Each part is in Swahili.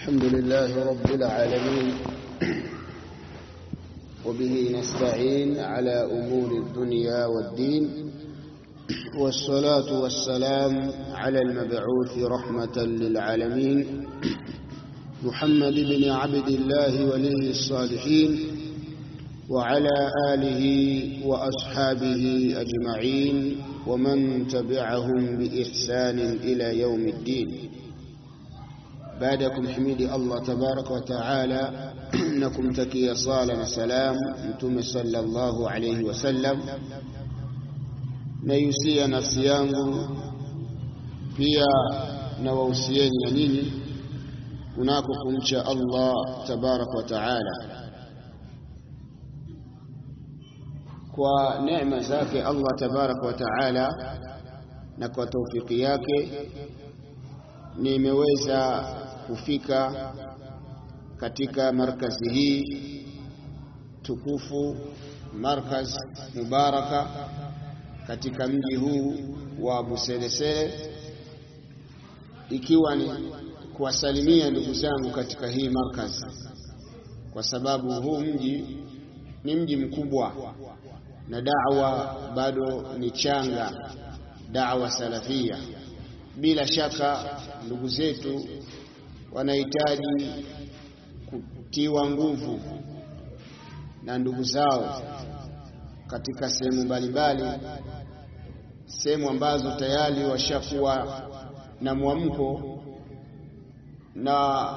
الحمد لله رب العالمين وبه نستعين على أمور الدنيا والدين، والصلاة والسلام على المبعوث رحمة للعالمين محمد بن عبد الله ولي الصالحين، وعلى آله وأصحابه أجمعين ومن تبعهم بإحسان إلى يوم الدين. بعدكم حميد الله تبارك وتعالى نكم تكي صالة سلام انتم صلى الله عليه وسلم نيسي نفسيان فيها نووسيين ينيني هناكم شاء الله تبارك وتعالى kwa neema zake Allah tabarak wa taala na kwa taufiki yake nimeweza kufika katika markazi hii tukufu, markaz mubaraka katika mji huu wa Buselesele, ikiwa ni kuwasalimia ndugu zangu katika hii markaz, kwa sababu huu mji ni mji mkubwa na da'wa bado ni changa, da'wa salafia. Bila shaka ndugu zetu wanahitaji kutiwa nguvu na ndugu zao katika sehemu mbalimbali, sehemu ambazo tayari washakuwa na mwamko na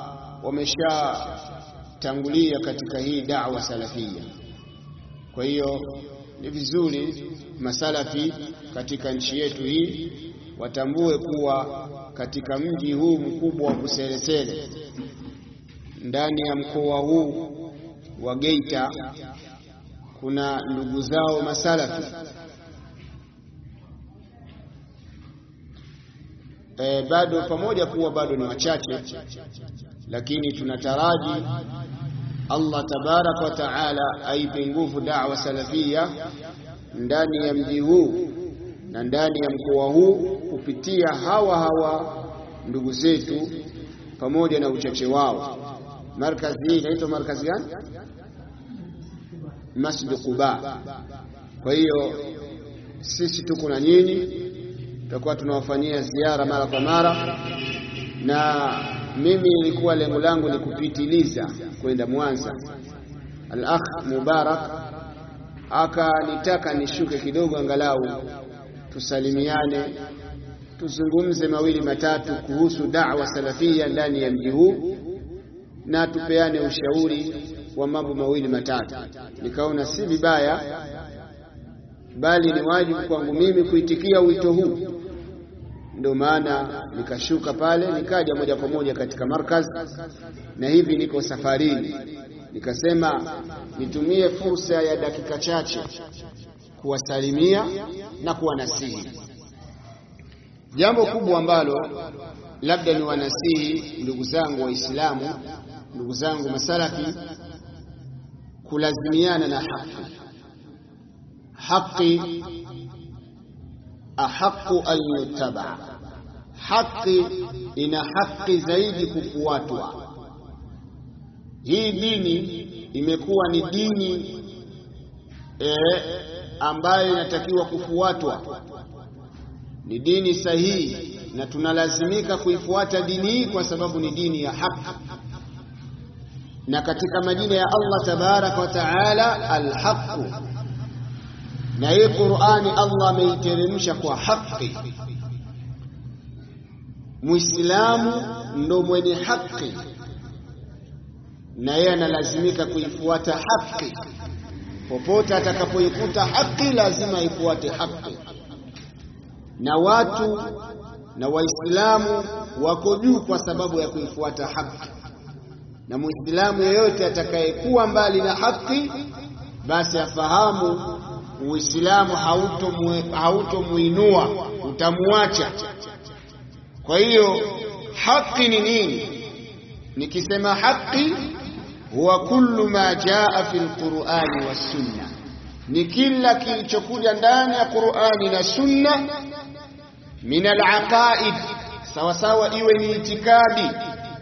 wameshatangulia katika hii da'wa salafia. Kwa hiyo ni vizuri masalafi katika nchi yetu hii watambue kuwa katika mji huu mkubwa wa Buselesele, ndani ya mkoa huu wa Geita, kuna ndugu zao masalafi bado, pamoja kuwa bado ni wachache, lakini tunataraji Allah tabarak wa taala aipe nguvu da'wa salafia ndani ya mji huu na ndani ya mkoa huu kupitia hawa ndugu zetu pamoja na uchache wao. Markazi hii inaitwa markazi gani? Masjid Quba. Kwa hiyo sisi tuko na nyinyi, tutakuwa tunawafanyia ziara mara kwa mara, na mimi nilikuwa lengo langu ni kupitiliza kwenda Mwanza. Al-akh Mubarak akanitaka nishuke kidogo, angalau tusalimiane, tuzungumze mawili matatu kuhusu da'wa salafia ndani ya mji huu na tupeane ushauri wa mambo mawili matatu. Nikaona si vibaya, bali ni wajibu kwangu mimi kuitikia wito huu. Ndio maana nikashuka pale, nikaja moja kwa moja katika markaz, na hivi niko safarini. Nikasema nitumie fursa ya dakika chache kuwasalimia na kuwanasihi. Jambo kubwa ambalo labda ni wanasihi ndugu zangu Waislamu, ndugu zangu masalafi, kulazimiana na haki ahaqu an yutaba. Haki ina haki zaidi kufuatwa. Hii dini imekuwa ni dini ambayo inatakiwa kufuatwa, ni dini sahihi, na tunalazimika kuifuata dini hii kwa sababu ni dini ya haki. Na katika majina ya Allah tabarak wa taala al-haq, na hii Qur'ani Allah ameiteremsha kwa haki. Muislamu ndo mwenye haki, na yeye analazimika kuifuata haki. Popote atakapoikuta haki lazima ifuate haki. Na watu na Waislamu wako juu kwa sababu ya kuifuata haki. Na Muislamu yeyote atakayekuwa mbali na haki, basi afahamu Uislamu hautomuinua, utamuacha. Kwa hiyo haki ni nini? Nikisema haki, huwa kullu ma jaa fil Qur'ani was sunna, ni kila kilichokuja ndani ya Qur'ani na sunna, min al-aqaid, sawa sawa iwe ni itikadi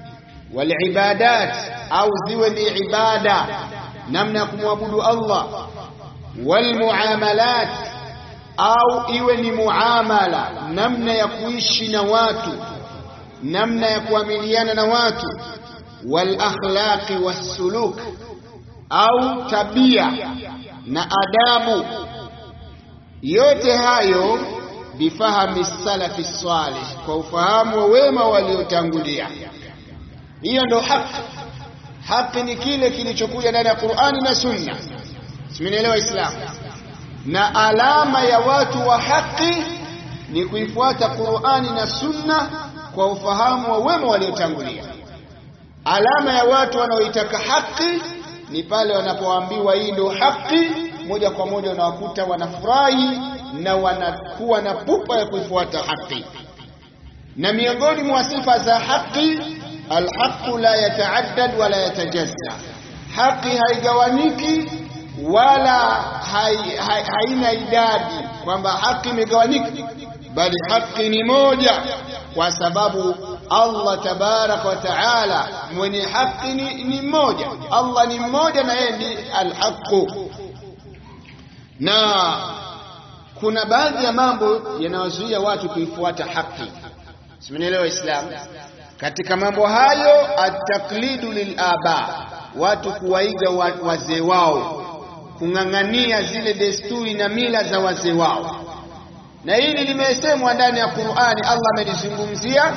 walibadat, au ziwe ni ibada, namna ya kumwabudu Allah, walmuamalat, au iwe ni muamala, namna ya kuishi na watu, namna ya kuamiliana na watu, walakhlaqi wassuluk, au tabia na adabu. Yote hayo bifahami salafi salih, kwa ufahamu wa wema waliotangulia. Hiyo ndo haki. Haki ni kile kilichokuja ndani ya Qur'ani na Sunna. Simenielewa Islam? Na alama ya watu wa haki ni kuifuata Qur'ani na Sunna kwa ufahamu wa wema waliotangulia. Alama ya watu wanaoitaka haki ni pale wanapoambiwa hii ndio haki, moja kwa moja unawakuta wanafurahi na wanakuwa na pupa ya kuifuata haki. Na miongoni mwa sifa za haki, alhaqu la yataaddad wala yatajazza. Haki haigawaniki wala haina idadi kwamba haki imegawanyika, bali haki ni moja, kwa sababu Allah tabarak wa taala mwenye haki ni mmoja. Allah ni mmoja na yeye ni al-haqq. Na kuna baadhi ya mambo yanayozuia watu kuifuata haki. Simenielewa Islam? Katika mambo hayo, at-taqlidu lil-aba, watu kuwaiga wazee wao, kung'ang'ania zile desturi na mila za wazee wao. Na hili limesemwa ndani ya Qur'ani, Allah amelizungumzia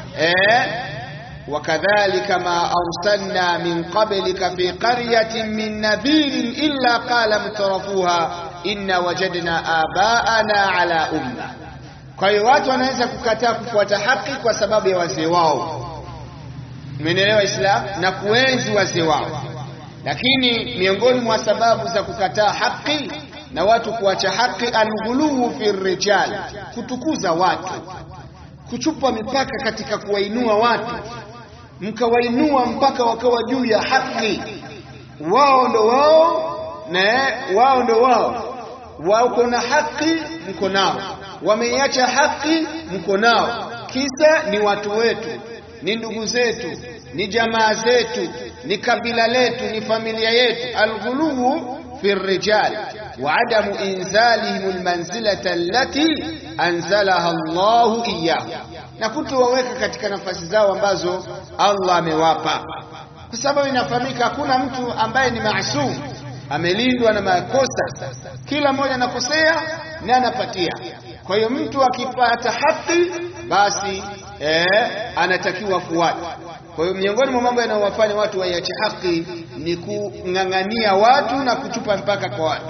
wakadhalika ma arsalna min qablika fi qaryatin min nadhirin illa qala mutrafuha inna wajadna abaana ala umma. Kwa hiyo watu wanaweza kukataa kufuata haki kwa sababu ya wazee wao. Umeelewa Islam? Na kuenzi wazee wao. Lakini miongoni mwa sababu za kukataa haki na watu kuacha haki, alghuluwu fi rijal, kutukuza watu, kuchupa mipaka katika kuwainua watu, mkawainua mpaka wakawa juu ya haki. Wao ndo wao na wao ndo wao, wao kuna haki mko nao, wameiacha haki mko nao. Kisa ni watu wetu, ni ndugu zetu, ni jamaa zetu, ni kabila letu, ni familia yetu. Alghuluwu fi rijal wa adamu inzalihim almanzilata allati anzalaha Allahu iyyahu, na kutowaweka katika nafasi zao ambazo Allah amewapa, kwa sababu inafahamika hakuna mtu ambaye ni maasum, amelindwa na makosa. Kila mmoja anakosea na anapatia. Kwa hiyo mtu akipata haki basi anatakiwa fuata. Kwa hiyo miongoni mwa mambo yanayowafanya watu waiache haki ni kung'ang'ania watu na kuchupa mpaka kwa watu.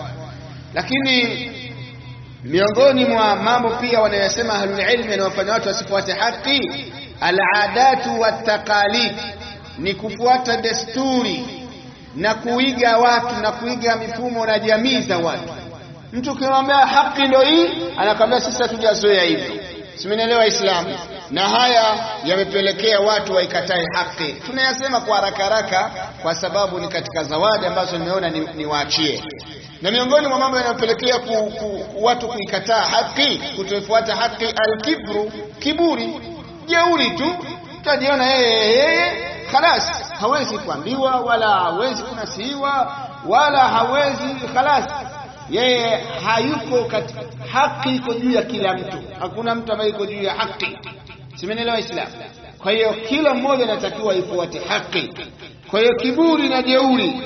Lakini miongoni mwa mambo pia wanayosema ahlul ilmi yanayowafanya watu wasifuate haki, al-adatu wat-taqalid, ni kufuata desturi na kuiga watu na kuiga mifumo na jamii za watu. Mtu ukimwambia haki ndio hii, anakwambia sisi hatujazoea hivyo. Simenielewa Islam? Na haya yamepelekea watu waikatae haki. Tunayasema kwa haraka haraka kwa sababu ni katika zawadi ambazo nimeona niwaachie. Na miongoni mwa mambo yanayopelekea watu kuikataa haki, kutofuata haki, al-kibru, kiburi, jeuri tu. Utajiona yeye khalas, hawezi kuambiwa wala hawezi kunasihiwa wala hawezi khalas. Yeye hayuko katika haki, iko juu ya kila mtu. Hakuna mtu ambaye yuko juu ya haki. Simenielewa Islam? Kwa hiyo kila mmoja anatakiwa ifuate haki. Kwa hiyo kiburi na jeuri,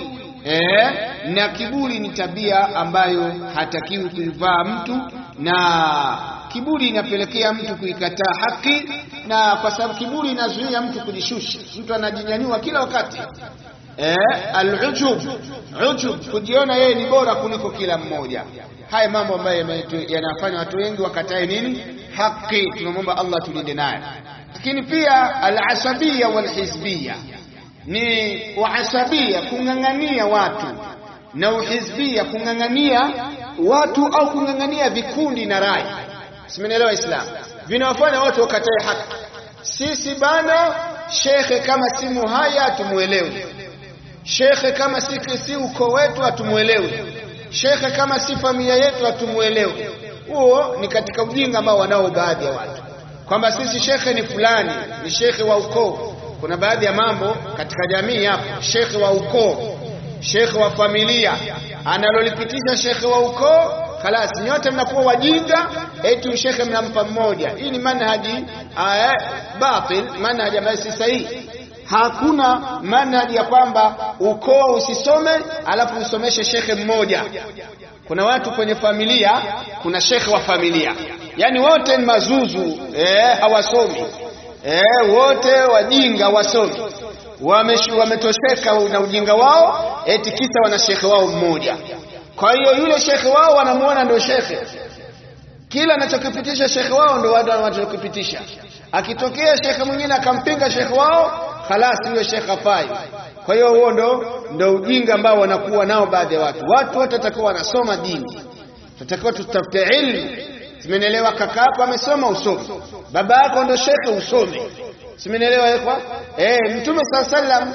na kiburi ni tabia ambayo hatakiwi kuivaa mtu, na kiburi inapelekea mtu kuikataa haki, na kwa sababu kiburi inazuia mtu kujishusha. Mtu anajinyanyua kila wakati. Al-ujub, kujiona yeye ni bora kuliko kila mmoja. Haya mambo ambayo yanafanya watu wengi wakatae nini? Haki. Tunamwomba Allah tulinde naye. Lakini pia al-asabiyya wal-hizbiyya, ni uasabia, kung'ang'ania watu, na uhizbia, kung'ang'ania watu au kung'ang'ania vikundi na rai. Simenielewa Islam? Vinawafanya watu wakatae haki. Sisi bana, shekhe kama si muhaya tumuelewe, shekhe kama si uko wetu atumuelewe, shekhe kama si familia yetu atumuelewe. Huo ni katika ujinga ambao wanao baadhi ya watu, kwamba sisi shekhe ni fulani, ni shekhe wa ukoo, Kuna baadhi ya mambo katika jamii hapo, shekhe wa ukoo, shekhe wa familia analolipitisha shekhe wa ukoo, خلاص nyote mnakuwa wajinga, eti shekhe mnampa mmoja. Hii ni manhaji batil, manhaji ambayo si sahihi. Hakuna manhaji ya kwamba ukoo usisome alafu usomeshe shekhe mmoja. Kuna watu kwenye familia, kuna shekhe wa familia, yani wote ni mazuzu, hawasomi, wote wajinga, wasomi, wametosheka na ujinga wao, eti kisa wana shekhe wao mmoja. Kwa hiyo yule shekhe wao wanamuona ndio shekhe, kila anachokipitisha shekhe wao ndio wao wanachokipitisha. Akitokea shekhe mwingine akampinga shekhe wao, خلاص huyo shekhe hafai. Kwa hiyo huo ndio ujinga ambao wanakuwa nao baadhi ya watu. Watu wote watakuwa wanasoma dini, tutakiwa tutafute ilmu. Simenelewa, kaka yako amesoma usome, baba yako ndio shekhe usome. Simenelewa ikhwa? Mtume sallam,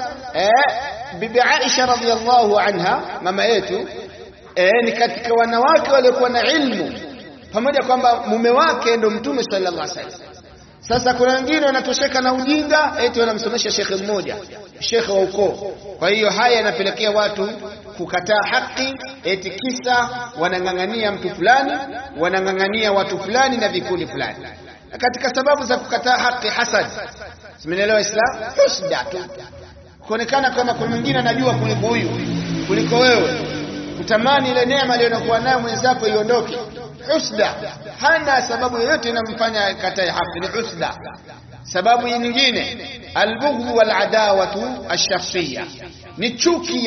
bibi Aisha radhiyallahu anha, mama yetu, ni katika wanawake waliokuwa na ilmu, pamoja kwamba mume wake ndio Mtume sallallahu alaihi wasallam. Sasa kuna wengine wanatosheka na ujinga, eti wanamsomesha shekhe mmoja, shekhe wa ukoo. Kwa hiyo haya yanapelekea watu kukataa haki, eti kisa wanangangania mtu fulani, wanangangania watu fulani na vikundi fulani. Na katika sababu za kukataa haki, hasad. Simenelewa Islam, husda tu, kuonekana kama kuna mwingine anajua kuliko huyu, kuliko wewe, kutamani ile neema aliyokuwa nayo mwenzako iondoke. Husda hana sababu yoyote inamfanya katae haki, ni husda. Sababu nyingine, albughd wal adawatu ash-shakhsiyya, ni chuki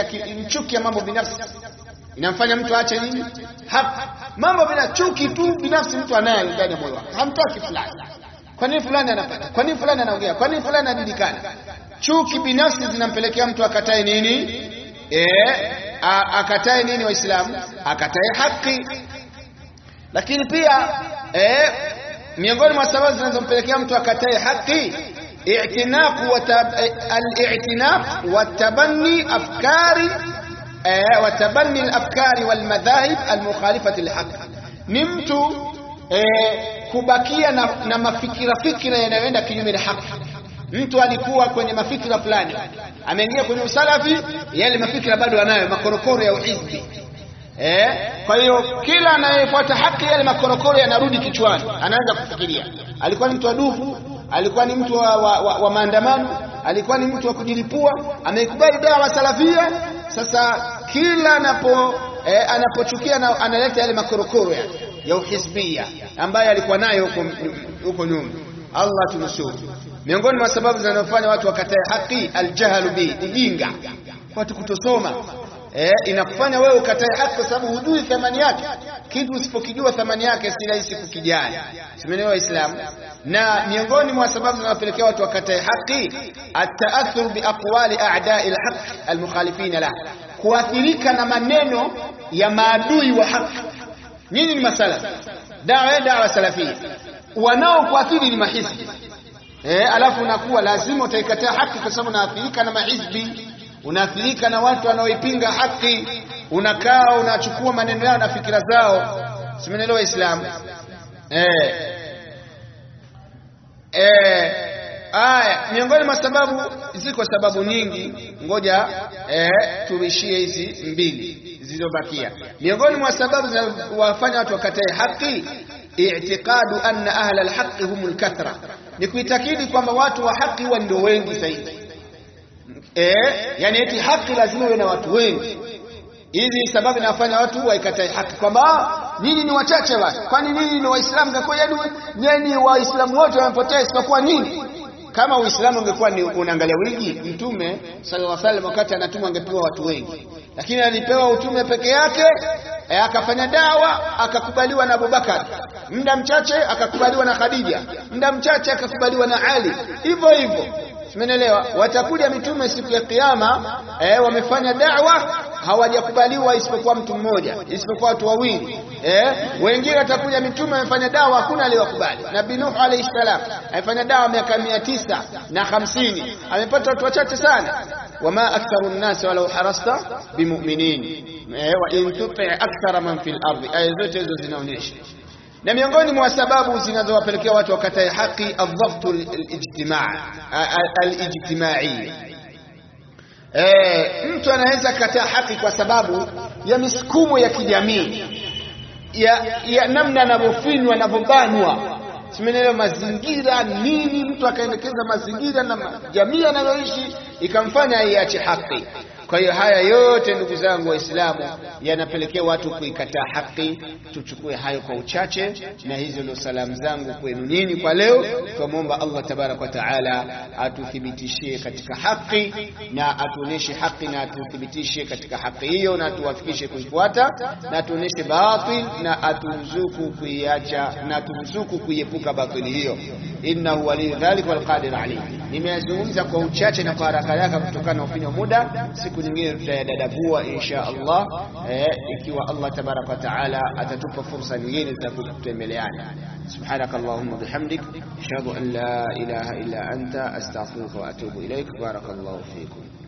ya mambo binafsi, inamfanya mtu aache nini? Haki. Mambo bila chuki tu binafsi mtu anayo ndani ya moyo wake, hamtaki fulani. Kwa nini fulani anapata? Kwa nini fulani anaongea? Kwa nini fulani anajulikana? Chuki binafsi zinampelekea mtu akatae nini? Akatae nini Waislamu? Akatae haki. Lakini pia miongoni mwa sababu zinazompelekea mtu akatae haki, al-i'tinaq wa tabanni afkari al-afkari wal madhahib al-mukhalifati lil-haq. Ni mtu kubakia na mafikira yanayoenda kinyume na haki. Mtu alikuwa kwenye mafikira fulani, ameingia kwenye usalafi, yale mafikira bado anayo, makorokoro ya uhizbi. Kwa hiyo kila anayefuata haki, yale makorokoro yanarudi kichwani, anaanza kufikiria. Alikuwa ni mtu wa dufu, alikuwa ni mtu wa maandamano, alikuwa ni mtu wa kujilipua, ameikubali dawa salafia. Sasa kila anapochukia analeta yale makorokoro ya uhizbia ambayo alikuwa nayo huko nyuma. Allah tunusuru. Miongoni mwa sababu zinazofanya watu wakatae haki, aljahlu bi, ujinga, watu kutosoma. Inakufanya wewe ukatae haki kwa sababu hujui thamani yake. Kitu usipokijua thamani yake si rahisi kukijali. Simenelewa Waislamu? Na miongoni mwa sababu zinazopelekea watu wakatae haki, at-ta'athur bi aqwali a'da'i al-haq al-mukhalifin la, kuathirika na maneno ya maadui wa haki. Nini ni masala? Dawa salafia. Wanaokuathiri ni mahizbi. Alafu unakuwa lazima utaikataa haki kwa sababu unaathirika na mahizbi, unaathirika na watu wanaoipinga haki, unakaa unachukua maneno yao na fikira zao. Simenelewa Islam? Miongoni mwa sababu, ziko sababu nyingi, ngoja tuishie hizi mbili zilizobakia. Miongoni mwa sababu zinazowafanya watu wakatae haki, i'tiqadu anna ahla al-haqq humul kathra, ni kuitakidi kwamba watu wa haki huwa ndio wengi zaidi. Yani eti haki lazima iwe na watu wengi. Hizi sababu inafanya watu waikatae haki, kwamba nyinyi ni wachache basi. Kwani nyinyi ni Waislamu? Ngekuwa nyinyi Waislamu wote wamepotea isipokuwa nyinyi. Kama Uislamu ungekuwa ni unaangalia wingi, Mtume sallallahu alaihi wasallam wakati anatumwa angepewa watu wengi, lakini alipewa utume peke yake. Akafanya dawa, akakubaliwa na Abubakar, muda mchache akakubaliwa na Khadija, muda mchache akakubaliwa na Ali, hivyo hivyo. Tumeelewa? Watakuja mitume siku ya kiyama, wamefanya da'wa, hawajakubaliwa isipokuwa mtu mmoja, isipokuwa watu wawili. Wengine watakuja mitume wamefanya da'wa, hakuna aliyewakubali. Nabii Nuh alayhi salam alifanya da'wa miaka 950, amepata watu wachache sana. Wama aktharu an-nas walau harasta bimu'minin wa in tuti' akthara man fil ardi. Aya zote hizo zinaonyesha. Na miongoni mwa sababu zinazowapelekea watu wakatae haki adhaftu al-ijtimai. Mtu anaweza kataa haki kwa sababu ya misukumo ya kijamii, ya namna anavyofinywa, anavyobanwa, simenelewa mazingira nini, mtu akaendekeza mazingira na jamii anayoishi ikamfanya iache haki. Kwa hiyo haya yote ndugu zangu Waislamu yanapelekea watu kuikataa haki. Tuchukue hayo kwa uchache, na hizo ndio salamu zangu kwenu nyinyi kwa leo. Tuomba Allah tabarak wa taala atuthibitishie katika haki na atuoneshe haki na atuthibitishie katika haki hiyo na atuwafikishe kuifuata, na atuoneshe batil na aturuzuku kuiacha na aturuzuku kuiepuka batili hiyo. Innahu waliyyu dhalika wal qadir alayh. Nimezungumza kwa uchache na kwa haraka kutokana na ufinyo muda. Siku nyingine tutayadadabua insha Allah, ikiwa Allah tabarak wa taala atatupa fursa nyingine za kutembeleana. Subhanakallahumma bihamdik ashhadu an la ilaha illa anta astaghfiruka wa atubu ilaik. Barakallahu fikum.